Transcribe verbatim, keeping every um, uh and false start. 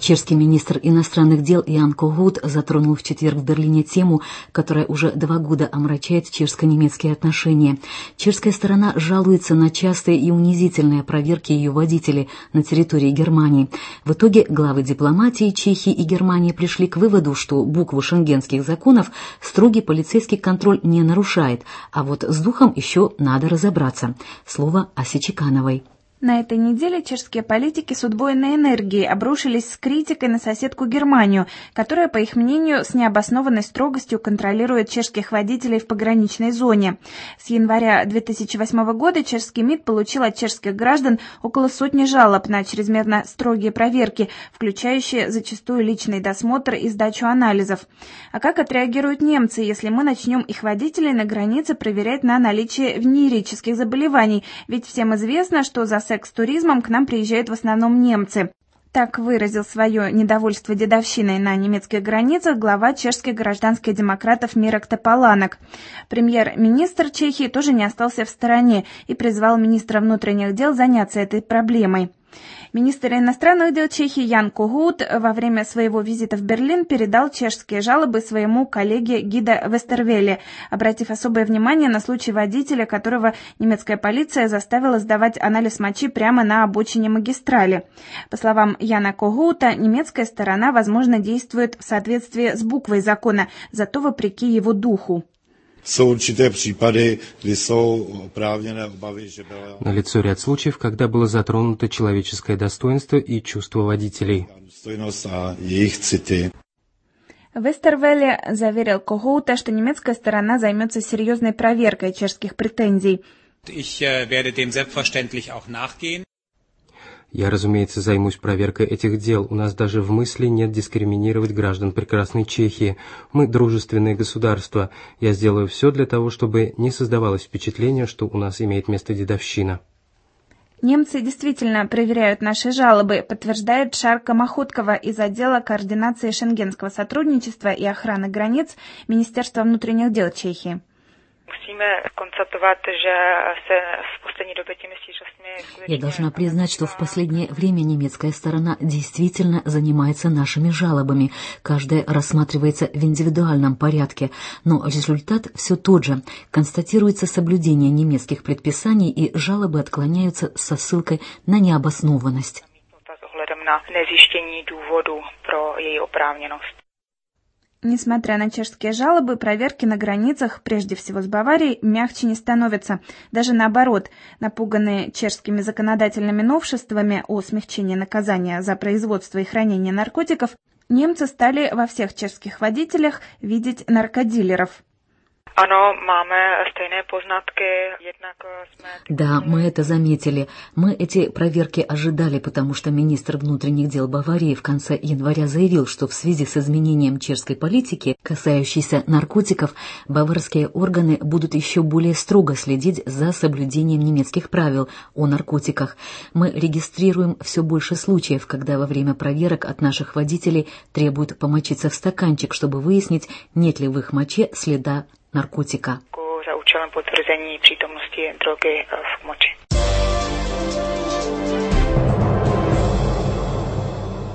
Чешский министр иностранных дел Ян Когут затронул в четверг в Берлине тему, которая уже два года омрачает чешско-немецкие отношения. Чешская сторона жалуется на частые и унизительные проверки ее водителей на территории Германии. В итоге главы дипломатии Чехии и Германии пришли к выводу, что букву шенгенских законов строгий полицейский контроль не нарушает, а вот с духом еще надо разобраться. Слово Асе Чекановой. На этой неделе чешские политики с удвоенной энергией обрушились с критикой на соседку Германию, которая, по их мнению, с необоснованной строгостью контролирует чешских водителей в пограничной зоне. С января две тысячи восьмого года чешский МИД получил от чешских граждан около сотни жалоб на чрезмерно строгие проверки, включающие зачастую личный досмотр и сдачу анализов. А как отреагируют немцы, если мы начнем их водителей на границе проверять на наличие венерических заболеваний? Ведь всем известно, что за секс-туризмом к нам приезжают в основном немцы. Так выразил свое недовольство дедовщиной на немецких границах глава чешских гражданских демократов Мирек Тополанек. Премьер-министр Чехии тоже не остался в стороне и призвал министра внутренних дел заняться этой проблемой. Министр иностранных дел Чехии Ян Когут во время своего визита в Берлин передал чешские жалобы своему коллеге Гидо Вестервеле, обратив особое внимание на случай водителя, которого немецкая полиция заставила сдавать анализ мочи прямо на обочине магистрали. По словам Яна Когута, немецкая сторона, возможно, действует в соответствии с буквой закона, зато вопреки его духу. Налицо ряд случаев, когда было затронуто человеческое достоинство и чувство водителей. Вестервеле заверил Когута, что немецкая сторона займется серьезной проверкой чешских претензий. Я, разумеется, займусь проверкой этих дел. У нас даже в мысли нет дискриминировать граждан прекрасной Чехии. Мы дружественное государство. Я сделаю все для того, чтобы не создавалось впечатление, что у нас имеет место дедовщина. Немцы действительно проверяют наши жалобы, подтверждает Шарка Махоткова из отдела координации шенгенского сотрудничества и охраны границ Министерства внутренних дел Чехии. Я должна признать, что в последнее время немецкая сторона действительно занимается нашими жалобами. Каждая рассматривается в индивидуальном порядке, но результат все тот же. Констатируется соблюдение немецких предписаний, и жалобы отклоняются со ссылкой на необоснованность. Несмотря на чешские жалобы, проверки на границах, прежде всего с Баварией, мягче не становятся. Даже наоборот, напуганные чешскими законодательными новшествами о смягчении наказания за производство и хранение наркотиков, немцы стали во всех чешских водителях видеть наркодилеров. Да, мы это заметили. Мы эти проверки ожидали, потому что министр внутренних дел Баварии в конце января заявил, что в связи с изменением чешской политики, касающейся наркотиков, баварские органы будут еще более строго следить за соблюдением немецких правил о наркотиках. Мы регистрируем все больше случаев, когда во время проверок от наших водителей требуют помочиться в стаканчик, чтобы выяснить, нет ли в их моче следа наркотика. За účelem potvrzení přítomnosti drogy v moči.